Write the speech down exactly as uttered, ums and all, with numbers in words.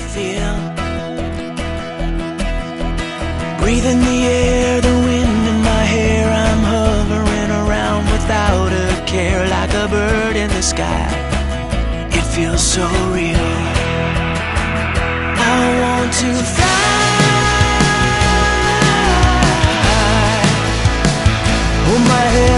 feel. Breathing the air, the wind in my hair, I'm hovering around without a care, like a bird in the sky. It feels so real. I want to fly. Hold my head